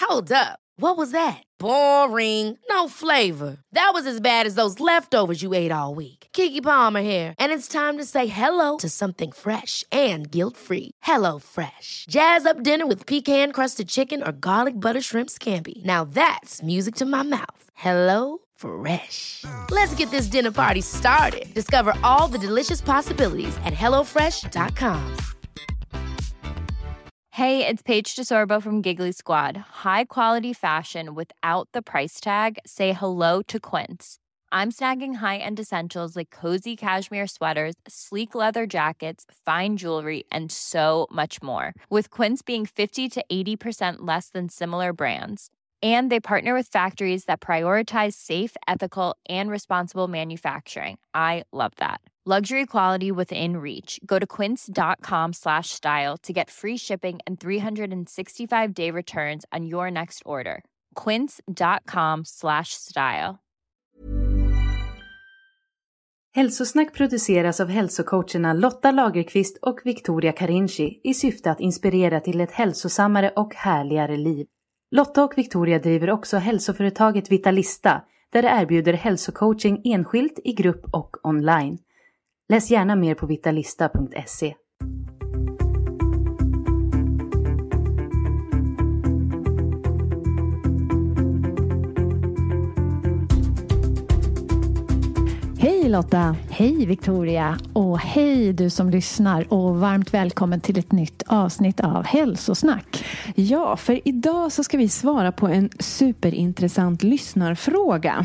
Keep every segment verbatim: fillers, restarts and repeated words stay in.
Hold up. What was that? Boring. No flavor. That was as bad as those leftovers you ate all week. Keke Palmer here, and it's time to say hello to something fresh and guilt-free. Hello Fresh. Jazz up dinner with pecan-crusted chicken or garlic butter shrimp scampi. Now that's music to my mouth. Hello Fresh. Let's get this dinner party started. Discover all the delicious possibilities at hello fresh dot com. Hey, it's Paige DeSorbo from Giggly Squad. High quality fashion without the price tag. Say hello to Quince. I'm snagging high-end essentials like cozy cashmere sweaters, sleek leather jackets, fine jewelry, and so much more. With Quince being fifty to eighty percent less than similar brands. And they partner with factories that prioritize safe, ethical, and responsible manufacturing. I love that. Luxury quality within reach. Go to quince.com slash style to get free shipping and three sixty-five day returns on your next order. Quince.com slash style. Hälsosnack produceras av hälsocoacherna Lotta Lagerqvist och Victoria Carinci i syfte att inspirera till ett hälsosammare och härligare liv. Lotta och Victoria driver också hälsoföretaget Vitalista, där det erbjuder hälsocoaching enskilt, i grupp och online. Läs gärna mer på vitalista punkt se. Hej Lotta! Hej Victoria! Och hej du som lyssnar, och varmt välkommen till ett nytt avsnitt av Hälsosnack. Ja, för idag så ska vi svara på en superintressant lyssnarfråga.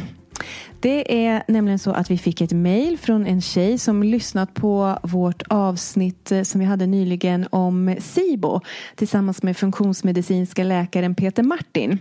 Det är nämligen så att vi fick ett mejl från en tjej som lyssnat på vårt avsnitt som vi hade nyligen om SIBO tillsammans med funktionsmedicinska läkaren Peter Martin.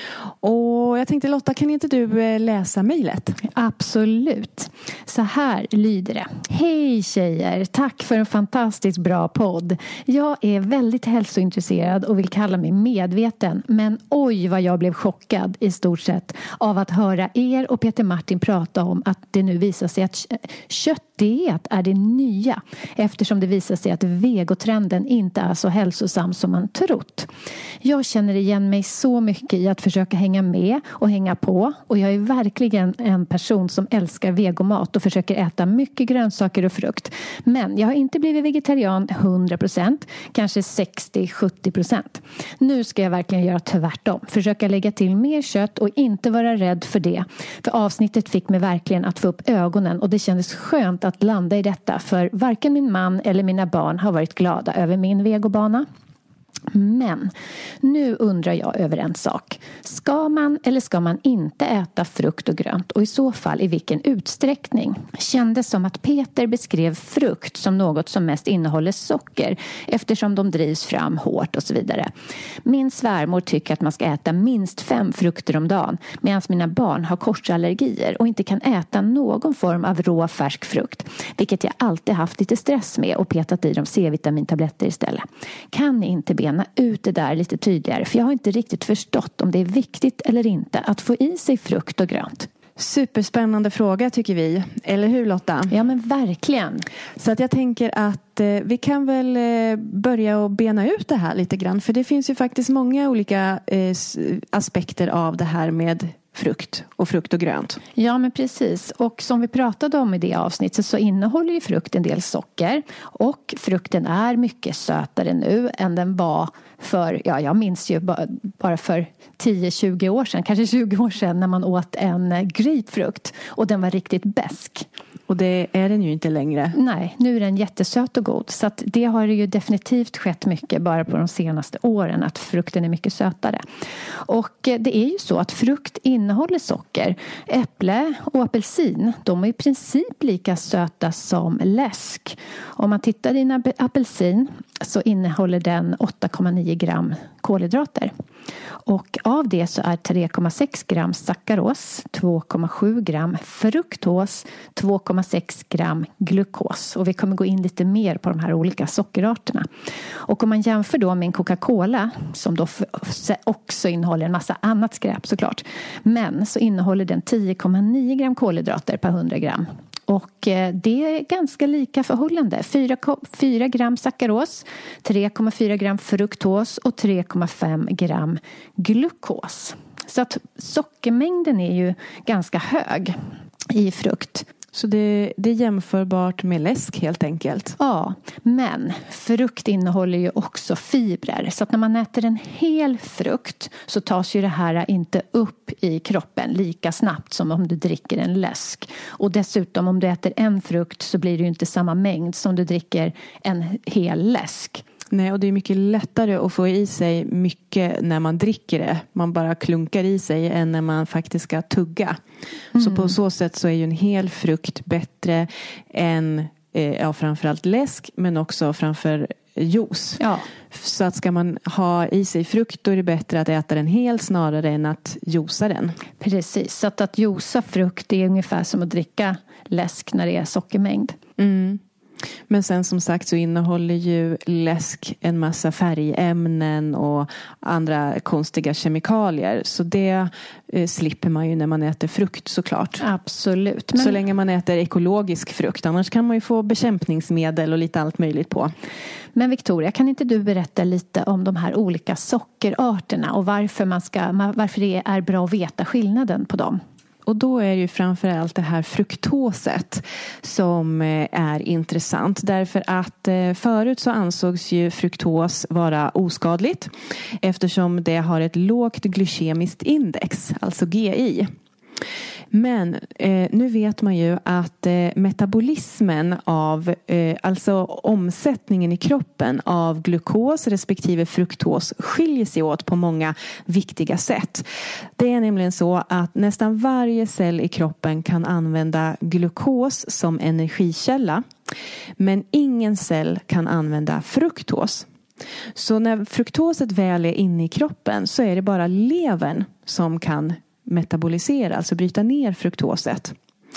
Och jag tänkte, Lotta, kan inte du läsa mejlet? Absolut. Så här lyder det. Hej tjejer, tack för en fantastiskt bra podd. Jag är väldigt hälsointresserad och vill kalla mig medveten. Men oj vad jag blev chockad i stort sett av att höra er och Peter Martin prata om att det nu visar sig att köttdiet är det nya, eftersom det visar sig att vegotrenden inte är så hälsosam som man trott. Jag känner igen mig så mycket i att försöka hänga med och hänga på, och jag är verkligen en person som älskar vegomat och försöker äta mycket grönsaker och frukt. Men jag har inte blivit vegetarian hundra procent, kanske sextio till sjuttio procent. Nu ska jag verkligen göra tvärtom, försöka lägga till mer kött och inte vara rädd för det. För avsnittet fick mig verkligen att få upp ögonen, och det kändes skönt att landa i detta, för varken min man eller mina barn har varit glada över min vegobana. Men nu undrar jag över en sak. Ska man eller ska man inte äta frukt och grönt, och i så fall i vilken utsträckning? Kändes som att Peter beskrev frukt som något som mest innehåller socker, eftersom de drivs fram hårt och så vidare. Min svärmor tycker att man ska äta minst fem frukter om dagen, medan mina barn har korsallergier och inte kan äta någon form av rå färsk frukt, vilket jag alltid haft lite stress med och petat i dem C-vitamintabletter istället. Kan ni inte bena ut det där lite tydligare, för jag har inte riktigt förstått om det är viktigt eller inte att få i sig frukt och grönt. Superspännande fråga tycker vi, eller hur Lotta? Ja men verkligen. Så att jag tänker att eh, vi kan väl eh, börja och bena ut det här lite grann, för det finns ju faktiskt många olika eh, aspekter av det här med frukt och frukt och grönt. Ja men precis, och som vi pratade om i det avsnittet så innehåller ju frukt en del socker, och frukten är mycket sötare nu än den var för, ja jag minns ju bara för tio till tjugo år sedan, kanske tjugo år sedan, när man åt en grapefrukt och den var riktigt besk. Och det är den ju inte längre. Nej, nu är den jättesöt och god. Så att det har ju definitivt skett mycket bara på de senaste åren, att frukten är mycket sötare. Och det är ju så att frukt innehåller socker. Äpple och apelsin, de är i princip lika söta som läsk. Om man tittar i en apelsin så innehåller den åtta komma nio gram kolhydrater. Och av det så är tre komma sex gram sackaros, två komma sju gram fruktos, två komma sex gram glukos. Och vi kommer gå in lite mer på de här olika sockerarterna. Och om man jämför då med en Coca-Cola, som då också innehåller en massa annat skräp såklart, men så innehåller den tio komma nio gram kolhydrater per hundra gram. Och eh, det är ganska lika förhållande. fyra gram sackaros, tre komma fyra gram fruktos och tre komma fem gram glukos. Så att sockermängden är ju ganska hög i frukt. Så det, det är jämförbart med läsk helt enkelt? Ja, men frukt innehåller ju också fibrer. Så att när man äter en hel frukt så tas ju det här inte upp i kroppen lika snabbt som om du dricker en läsk. Och dessutom om du äter en frukt så blir det ju inte samma mängd som du dricker en hel läsk. Nej, och det är mycket lättare att få i sig mycket när man dricker det. Man bara klunkar i sig än när man faktiskt ska tugga. Mm. Så på så sätt så är ju en hel frukt bättre än eh, ja, framförallt läsk men också framför juice. Ja. Så att ska man ha i sig frukt då är det bättre att äta den hel snarare än att juica den. Precis, så att, att juica frukt är ungefär som att dricka läsk när det är sockermängd. Mm. Men sen som sagt så innehåller ju läsk en massa färgämnen och andra konstiga kemikalier. Så det eh, slipper man ju när man äter frukt såklart. Absolut. Men... Så länge man äter ekologisk frukt. Annars kan man ju få bekämpningsmedel och lite allt möjligt på. Men Victoria, kan inte du berätta lite om de här olika sockerarterna och varför, man ska, varför det är bra att veta skillnaden på dem? Och då är ju framförallt det här fruktoset som är intressant. Därför att förut så ansågs ju fruktos vara oskadligt. Eftersom det har ett lågt glykemiskt index, alltså G I. Men eh, nu vet man ju att eh, metabolismen av, eh, alltså omsättningen i kroppen av glukos respektive fruktos skiljer sig åt på många viktiga sätt. Det är nämligen så att nästan varje cell i kroppen kan använda glukos som energikälla. Men ingen cell kan använda fruktos. Så när fruktoset väl är inne i kroppen så är det bara levern som kan metabolisera, alltså bryta ner fruktoset.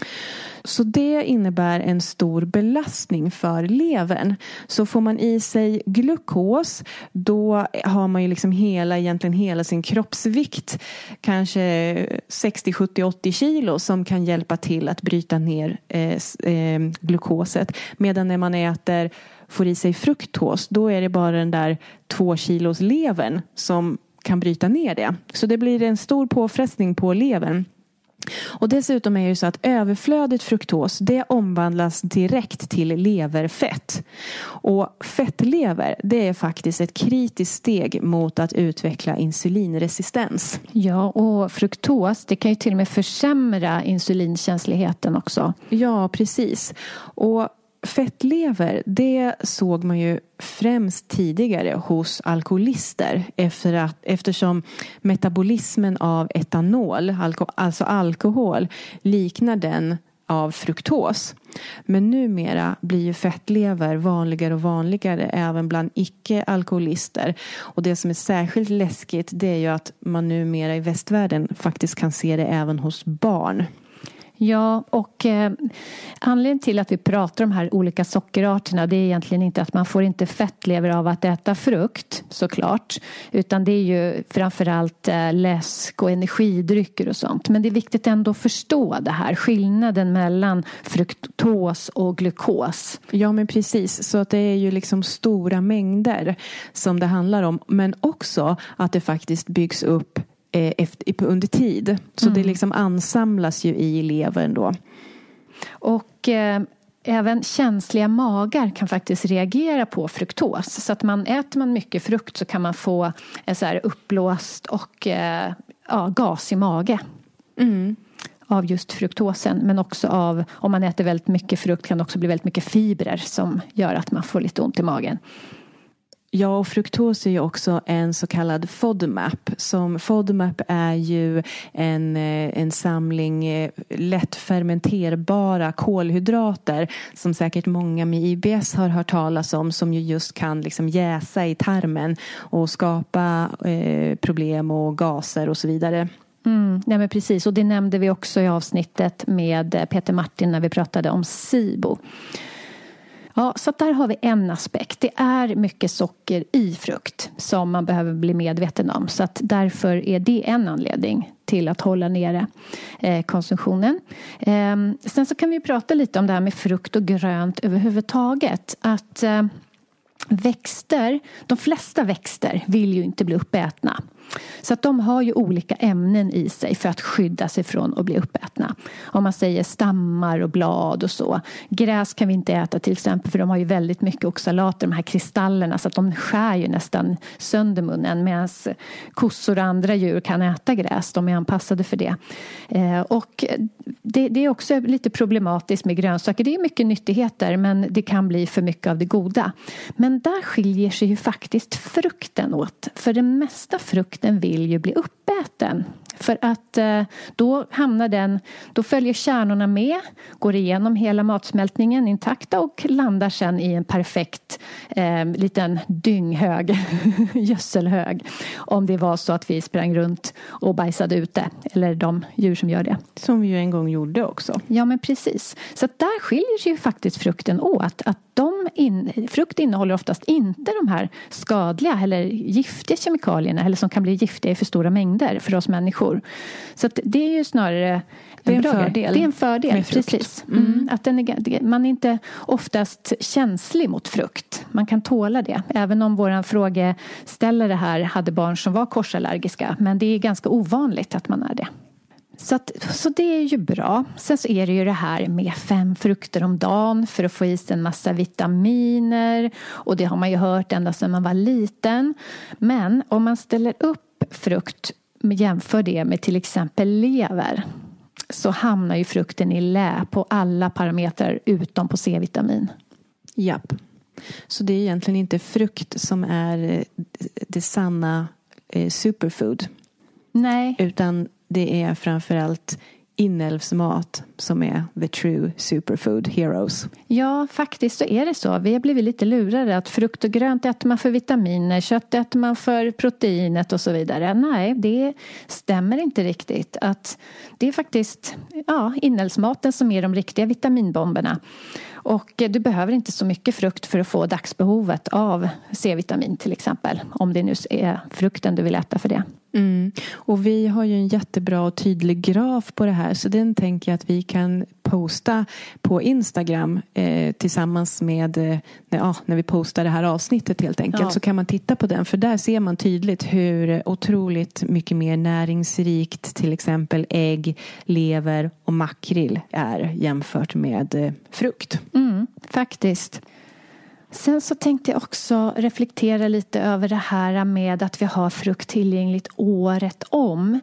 Så det innebär en stor belastning för levern. Så får man i sig glukos, då har man ju liksom hela, egentligen hela sin kroppsvikt, kanske sextio, sjuttio, åttio kilo som kan hjälpa till att bryta ner eh, eh, glukoset. Medan när man äter, får i sig fruktos, då är det bara den där två kilos levern som kan bryta ner det. Så det blir en stor påfrestning på levern. Och dessutom är det så att överflödet fruktos, det omvandlas direkt till leverfett. Och fettlever, det är faktiskt ett kritiskt steg mot att utveckla insulinresistens. Ja, och fruktos, det kan ju till och med försämra insulinkänsligheten också. Ja, precis. Och fettlever, det såg man ju främst tidigare hos alkoholister efter att, eftersom metabolismen av etanol, alko, alltså alkohol, liknar den av fruktos. Men numera blir ju fettlever vanligare och vanligare även bland icke-alkoholister. Och det som är särskilt läskigt, det är ju att man numera i västvärlden faktiskt kan se det även hos barn. Ja, och eh, anledningen till att vi pratar om de här olika sockerarterna, det är egentligen inte att man får inte fettlever av att äta frukt, såklart. Utan det är ju framförallt eh, läsk och energidrycker och sånt. Men det är viktigt ändå att förstå det här, skillnaden mellan fruktos och glukos. Ja, men precis. Så att det är ju liksom stora mängder som det handlar om. Men också att det faktiskt byggs upp Efter, under tid. Så mm. det liksom ansamlas ju i levern då. Och eh, även känsliga magar kan faktiskt reagera på fruktos. Så att man äter man mycket frukt så kan man få en så här uppblåst och eh, ja, gas i mage. Mm. Av just fruktosen. Men också av, om man äter väldigt mycket frukt kan det också bli väldigt mycket fibrer som gör att man får lite ont i magen. Ja, och fruktos är ju också en så kallad FODMAP. Som FODMAP är ju en, en samling lätt fermenterbara kolhydrater som säkert många med I B S har hört talas om, som ju just kan liksom jäsa i tarmen och skapa eh, problem och gaser och så vidare. Mm, nej men precis, och det nämnde vi också i avsnittet med Peter Martin när vi pratade om SIBO. Ja, så där har vi en aspekt. Det är mycket socker i frukt som man behöver bli medveten om. Så att därför är det en anledning till att hålla nere eh, konsumtionen. Eh, sen så kan vi prata lite om det här med frukt och grönt överhuvudtaget. Att eh, växter, de flesta växter vill ju inte bli uppätna. Så att de har ju olika ämnen i sig för att skydda sig från att bli uppätna. Om man säger stammar och blad och så. Gräs kan vi inte äta till exempel, för de har ju väldigt mycket oxalater, de här kristallerna, så att de skär ju nästan sönder munnen, medan kossor och andra djur kan äta gräs. De är anpassade för det. Eh, och det, det är också lite problematiskt med grönsaker. Det är mycket nyttigheter, men det kan bli för mycket av det goda. Men där skiljer sig ju faktiskt frukten åt. För det mesta frukt den vill ju bli uppäten. För att eh, då hamnar den, då följer kärnorna med, går igenom hela matsmältningen intakta och landar sen i en perfekt eh, liten dynghög, gödselhög. Om det var så att vi sprang runt och bajsade ute, eller de djur som gör det. Som vi ju en gång gjorde också. Ja, men precis. Så att där skiljer sig ju faktiskt frukten åt. Att de in, frukt innehåller oftast inte de här skadliga eller giftiga kemikalierna, eller som kan bli giftiga i för stora mängder för oss människor. Så att det är ju snarare det är en bra fördel. Det är en fördel, precis. Mm. Mm. Att den är, man är inte oftast känslig mot frukt. Man kan tåla det. Även om våran frågeställare här hade barn som var korsallergiska. Men det är ganska ovanligt att man är det. Så, att, så det är ju bra. Sen så är det ju det här med fem frukter om dagen för att få i sig en massa vitaminer. Och det har man ju hört ända sedan man var liten. Men om man ställer upp frukt, jämför det med till exempel lever, så hamnar ju frukten i lä på alla parametrar utom på C-vitamin. Japp. Så det är egentligen inte frukt som är det sanna eh, superfood. Nej. Utan det är framförallt inälvsmat som är the true superfood heroes. Ja, faktiskt så är det så. Vi har blivit lite lurade att frukt och grönt äter man för vitaminer, kött äter man för proteinet och så vidare. Nej, det stämmer inte riktigt. Att det är faktiskt ja, inälvsmaten som är de riktiga vitaminbomberna. Och du behöver inte så mycket frukt för att få dagsbehovet av C-vitamin till exempel. Om det nu är frukten du vill äta för det. Mm. Och vi har ju en jättebra och tydlig graf på det här. Så den tänker jag att vi kan posta på Instagram eh, tillsammans med eh, när, ja, när vi postar det här avsnittet helt enkelt. Ja. Så kan man titta på den. För där ser man tydligt hur otroligt mycket mer näringsrikt till exempel ägg, lever och makrill är jämfört med eh, frukt. Mm, faktiskt. Sen så tänkte jag också reflektera lite över det här med att vi har frukt tillgängligt året om.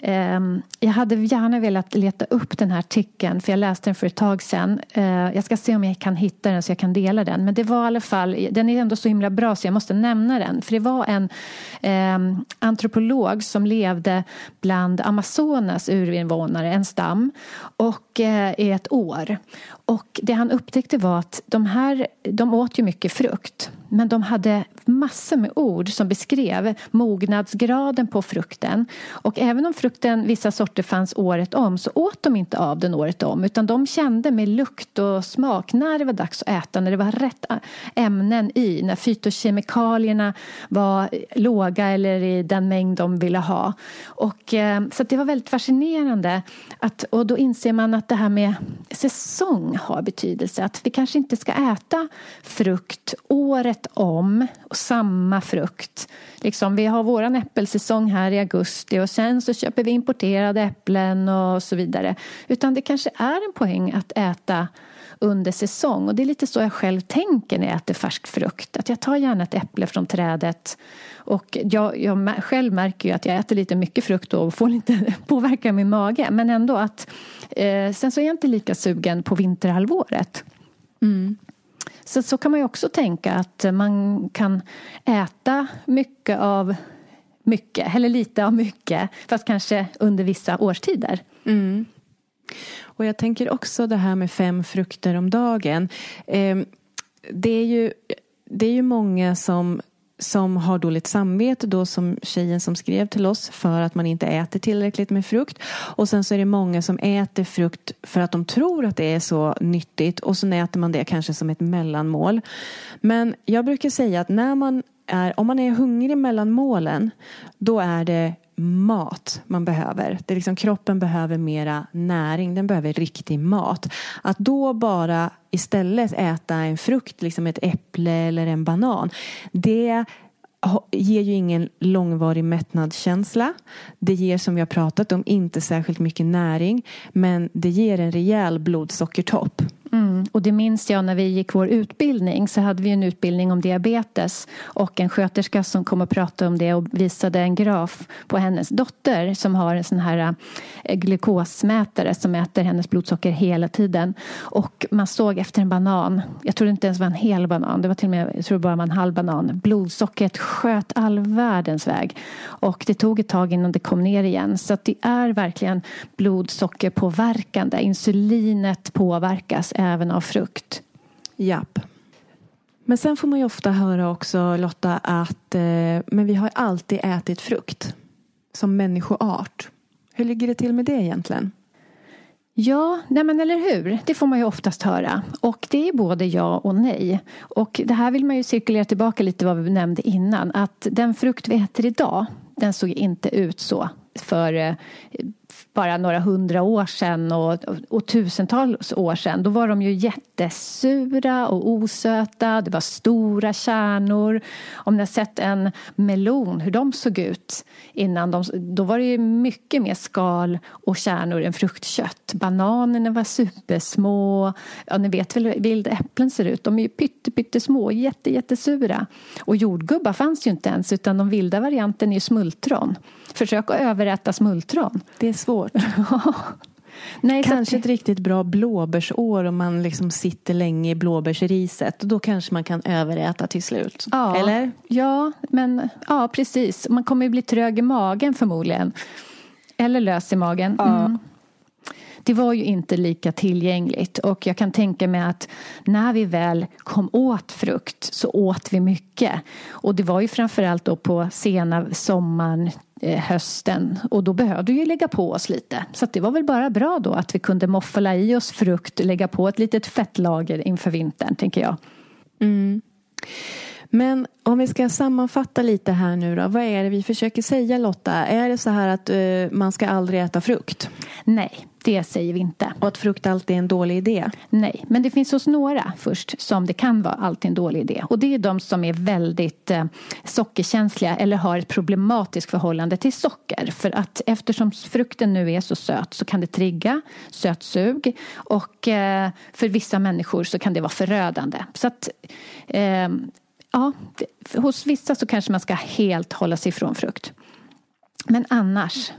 Jag hade gärna velat leta upp den här artikeln, för jag läste den för ett tag sedan. Jag ska se om jag kan hitta den så jag kan dela den. Men det var i alla fall, den är ändå så himla bra så jag måste nämna den. För det var en eh, antropolog som levde bland Amazonas urinvånare, en stam, och eh, i ett år. Och det han upptäckte var att de här, de åt ju mycket frukt. Men de hade massor med ord som beskrev mognadsgraden på frukten. Och även om frukten, vissa sorter fanns året om, så åt de inte av den året om. Utan de kände med lukt och smak när det var dags att äta, när det var rätt ämnen i. När fytokemikalierna var låga eller i den mängd de ville ha. Och, så det var väldigt fascinerande. Att, och då inser man att det här med säsong har betydelse. Att vi kanske inte ska äta frukt året om och samma frukt. Liksom, vi har våran äppelsäsong här i augusti och sen så köper vi importerade äpplen och så vidare. Utan det kanske är en poäng att äta under säsong. Och det är lite så jag själv tänker när jag äter färsk frukt. Att jag tar gärna ett äpple från trädet. Och jag, jag själv märker ju att jag äter lite mycket frukt och får lite påverka min mage. Men ändå att eh, sen så är jag inte lika sugen på vinterhalvåret. Mm. Så, så kan man ju också tänka att man kan äta mycket av mycket. Eller lite av mycket. Fast kanske under vissa årstider. Mm. Och jag tänker också det här med fem frukter om dagen. Eh, det är ju, det är ju många som, som har dåligt samvete då, som tjejen som skrev till oss, för att man inte äter tillräckligt med frukt. Och sen så är det många som äter frukt för att de tror att det är så nyttigt. Och så äter man det kanske som ett mellanmål. Men jag brukar säga att när man är, om man är hungrig mellan målen, då är det mat man behöver. Det är liksom, kroppen behöver mera näring. Den behöver riktig mat. Att då bara istället äta en frukt, liksom ett äpple eller en banan. Det ger ju ingen långvarig mättnadskänsla. Det ger, som vi har pratat om, inte särskilt mycket näring. Men det ger en rejäl blodsockertopp. Mm. Och det minns jag när vi gick vår utbildning, så hade vi en utbildning om diabetes och en sköterska som kom och pratade om det och visade en graf på hennes dotter som har en sån här glukosmätare som mäter hennes blodsocker hela tiden. Och man såg efter en banan, jag tror det inte ens var en hel banan, det var till och med, jag tror bara var en halv banan, blodsockret sköt all världens väg och det tog ett tag innan det kom ner igen. Så att det är verkligen blodsockerpåverkande. Insulinet påverkas även av frukt. Japp. Men sen får man ju ofta höra också, Lotta, att eh, men vi har alltid ätit frukt som människoart. Hur ligger det till med det egentligen? Ja, nej men eller hur? Det får man ju oftast höra. Och det är både ja och nej. Och det här vill man ju cirkulera tillbaka lite vad vi nämnde innan. Att den frukt vi äter idag, den såg inte ut så för eh, bara några hundra år sedan och, och, och tusentals år sedan. Då var de ju jättesura och osöta. Det var stora kärnor. Om ni har sett en melon, hur de såg ut innan. De, då var det ju mycket mer skal och kärnor än fruktkött. Bananerna var supersmå. Ja, ni vet väl hur vilda äpplen ser ut. De är ju pytte, pyttesmå, jätte, jättesura. Och jordgubbar fanns ju inte ens, utan de vilda varianten är ju smultron. Försök att överäta smultron. Det är svårt. Nej, kanske ett riktigt bra blåbärsår om man liksom sitter länge i blåbärsriset. Då kanske man kan överäta till slut. Ja, eller? Ja, men ja, precis. Man kommer ju bli trög i magen förmodligen. Eller lös i magen. Ja. Mm. Det var ju inte lika tillgängligt och jag kan tänka mig att när vi väl kom åt frukt så åt vi mycket. Och det var ju framförallt då på sena sommaren, eh, hösten, och då behövde vi ju lägga på oss lite. Så att det var väl bara bra då att vi kunde moffala i oss frukt och lägga på ett litet fettlager inför vintern, tänker jag. Mm. Men om vi ska sammanfatta lite här nu då. Vad är det vi försöker säga, Lotta? Är det så här att uh, man ska aldrig äta frukt? Nej, det säger vi inte. Och att frukt alltid är en dålig idé? Nej, men det finns hos några först som det kan vara alltid en dålig idé. Och det är de som är väldigt eh, sockerkänsliga eller har ett problematiskt förhållande till socker. För att eftersom frukten nu är så söt så kan det trigga sötsug. Och eh, för vissa människor så kan det vara förödande. Så att... Eh, Ja, hos vissa så kanske man ska helt hålla sig ifrån frukt. Men annars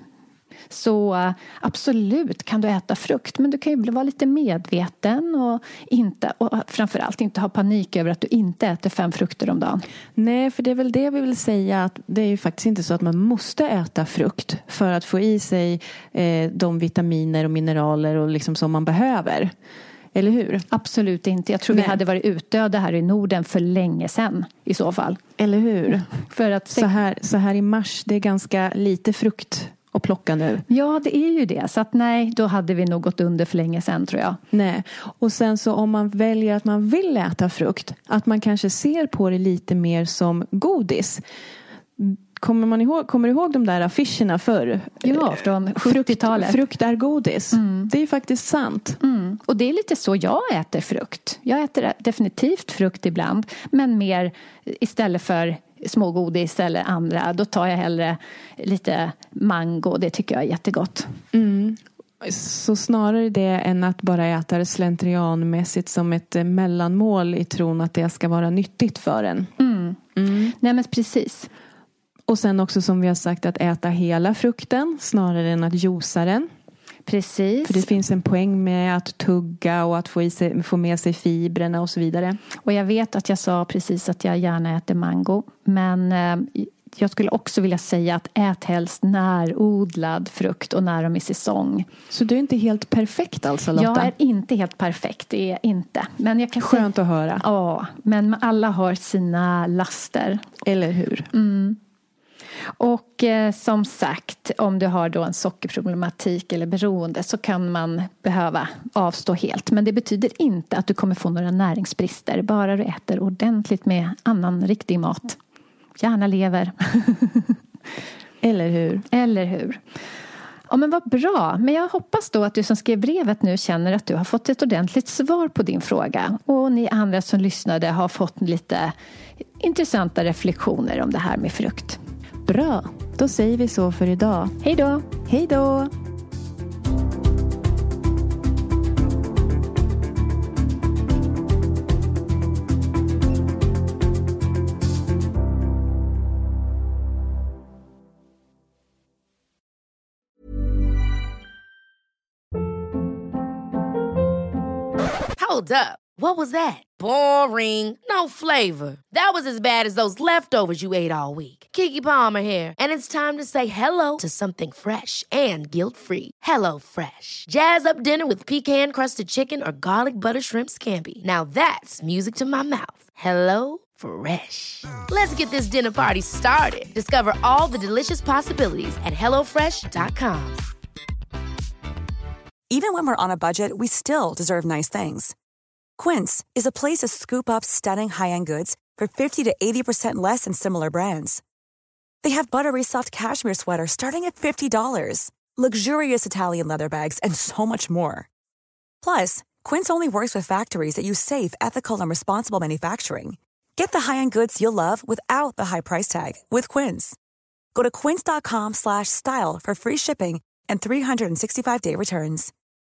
så absolut kan du äta frukt. Men du kan ju vara lite medveten och, inte, och framförallt inte ha panik över att du inte äter fem frukter om dagen. Nej, för det är väl det vi vill säga. Att det är ju faktiskt inte så att man måste äta frukt för att få i sig eh, de vitaminer och mineraler och liksom som man behöver. Eller hur? Absolut inte. Jag tror Nej. vi hade varit utdöda här i Norden för länge sedan i så fall. Eller hur? För att så, här, så här i mars, det är ganska lite frukt att plocka nu. Ja, det är ju det. Så att nej, då hade vi nog gått under för länge sedan, tror jag. Nej. Och sen så om man väljer att man vill äta frukt, att man kanske ser på det lite mer som godis. Kommer man ihåg, kommer du ihåg de där affischerna förr? Ja, från sjuttiotalet. Frukt, frukt är godis. Mm. Det är ju faktiskt sant. Mm. Och det är lite så jag äter frukt. Jag äter definitivt frukt ibland. Men mer istället för smågodis eller andra. Då tar jag hellre lite mango. Det tycker jag är jättegott. Mm. Så snarare det än att bara äta det slentrianmässigt som ett mellanmål i tron att det ska vara nyttigt för en. Mm. Mm. Nej, men precis. Och sen också som vi har sagt att äta hela frukten snarare än att juica den. Precis. För det finns en poäng med att tugga och att få, i sig, få med sig fibrerna och så vidare. Och jag vet att jag sa precis att jag gärna äter mango. Men eh, jag skulle också vilja säga att ät helst närodlad frukt och när de är i säsong. Så du är inte helt perfekt alltså, Lotta? Jag är inte helt perfekt, det är jag inte. Men jag kan Skönt säga, att höra. Ja, men alla har sina laster. Eller hur? Mm. Och eh, som sagt, om du har då en sockerproblematik eller beroende så kan man behöva avstå helt. Men det betyder inte att du kommer få några näringsbrister. Bara du äter ordentligt med annan riktig mat. Gärna lever. Eller hur? Eller hur? Ja, men vad bra. Men jag hoppas då att du som skrev brevet nu känner att du har fått ett ordentligt svar på din fråga. Och ni andra som lyssnade har fått lite intressanta reflektioner om det här med frukt. Bra, då säger vi så för idag. Hej då! Hej då! Hold up. What was that? Boring. No flavor. That was as bad as those leftovers you ate all week. Keke Palmer here, and it's time to say hello to something fresh and guilt-free. Hello Fresh. Jazz up dinner with pecan-crusted chicken or garlic butter shrimp scampi. Now that's music to my mouth. Hello Fresh. Let's get this dinner party started. Discover all the delicious possibilities at hello fresh dot com. Even when we're on a budget, we still deserve nice things. Quince is a place to scoop up stunning high-end goods for fifty to eighty percent less than similar brands. They have buttery soft cashmere sweaters starting at fifty dollars, luxurious Italian leather bags, and so much more. Plus, Quince only works with factories that use safe, ethical, and responsible manufacturing. Get the high-end goods you'll love without the high price tag with Quince. Go to quince dot com slash style for free shipping and three sixty-five day returns.